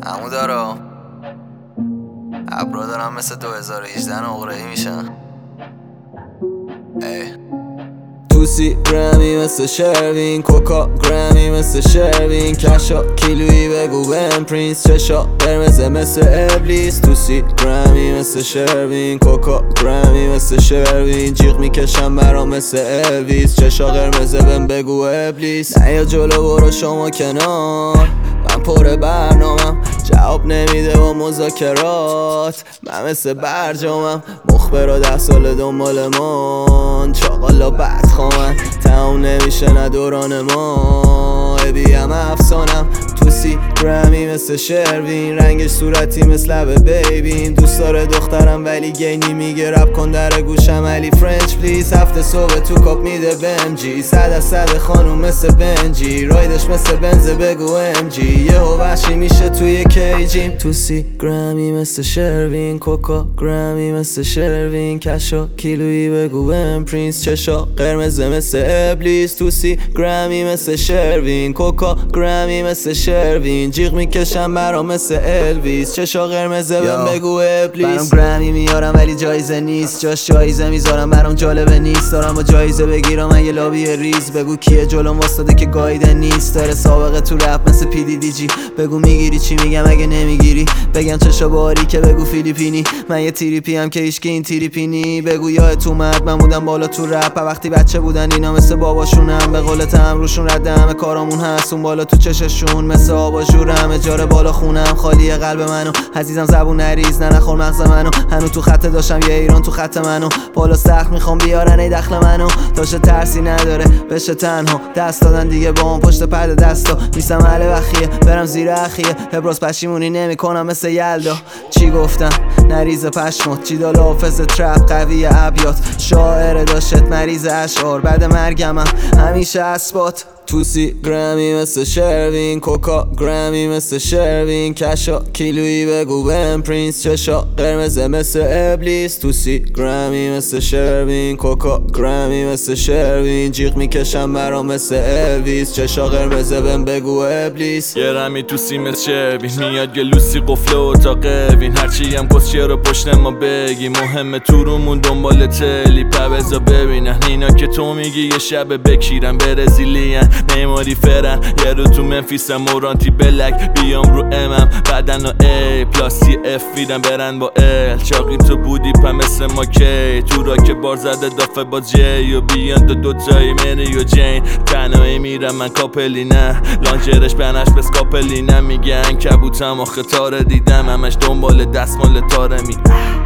عمو دارا ابرا دارم مثل 2018 نقره‌ای میشن. توسی گرمی مثل شروین، کوکا گرمی مثل شروین، کشا کیلویی بگو بهم پرینس، چشا قرمز مثل ابلیس. توسی گرمی مثل شروین، کوکا گرمی مثل شروین، جیغ میکشم برام مثل الویس، چشا قرمز بهم بگو ابلیس. نه یا جلو برو شما کنار، من پر برنامم جواب نمیده با مذاکرات، من مثل برجامم مخبرا 10 سال دنبال من، چاقالا بدخوامن تموم نمیشه نه دوران ما، ابیم افسانم. توسی گرمی مثل شروین، رنگش صورتی مثل لب بیبین، دوست داره دخترم ولی گینی میگه رپ کن در گوشم علی فرنچ پلیز، هفته صبح تو کاپ میده بهم جی، 100 از 100 خانوم مثل بنجی، رایدش مثل بنز بگو ام جی، یهو وحشی میشه توی کیجیم. توسی گرمی مثل شروین، کوکا گرمی مثل شروین، کشا کیلویی بگو بهم پرینس، چشا قرمز مثل ابلیس. توسی گرمی مثل شروین، کوکا گرمی مثل شروین، جیغ میکشم برام مثل الویس، چشا قرمزه بهم بگو ابلیس. برام گرمی میارم ولی جایزه نیست، جاش جایزه میذارم برام جالبه نیست، دارم با جایزه بگیرم من یه لابی ریز، بگو کیه جلوم واسطه که گایده نیست، داره سابقه تو رپ مثل پی دی دی جی، بگو میگیری چی میگم اگه نمیگیری، بگم چشا باری که بگو فیلیپینی، من یه تریپی هم که هیچکی این تریپینی، بگو یادت اومد من بودم بالا تو رپ وقتی بچه بودن اینا مثل باباشونم، به قول تم روشون رد همه کارامون هست، اون بالا تو چششون مثل آباژورم، اجاره بالا خونم خالیه قلب منو، عزیزم زبون نریز نه نخور مغز منو، هنو تو خط داشتم یه ایران تو خط منو، بالا سخت میخوام بیارن ای دخل منو، داشته ترسی نداره بشه تنها، دست دادن دیگه با اون پشت پرده دستا، نیستم اهل بخیه برم زیر اخیه، ابراز پشیمونی نمیکنم مثل یلدا، چی گفتم نریز پشمات، چی دال حافظ ترپ قوی ابیات، شاعر داشت مریض اشعار، بعد مرگمم همیشه اثبات. توسی گرمی مثل شروین، کوکا گرمی مثل شروین، کشا کیلویی بگو بهم پرینس، چشا قرمز مثل ابلیس. توسی گرمی مثل شروین، کوکا گرمی مثل شروین، جیغ میکشم برام مثل الویس، چشا قرمز بهم بگو ابلیس. یه رمی توسی مثل شروین، میاد گلوسی قفل اتاق اوین، هرچی هم کس چیه رو پشت ما بگی، مهمه تو رومون دنبال تلی پبزا ببینن، اینا که تو میگی یه شب بکیرن برزیلین، نیماری فرن یه رو تو منفیسم مورانتی بلک، بیام رو امم بدن و ای پلاسی اف ویدن برن با ال، چاقی تو بودی پا مثل ما کی، تو را که بار زده دافه با جی و بیان دو دوتایی منی و جین، تنهایی میرم من کاپلی نه، لانجرش بنش بس کاپلی نه، میگن کبوتم آخه تاره دیدم همش دنبال دستمال تاره می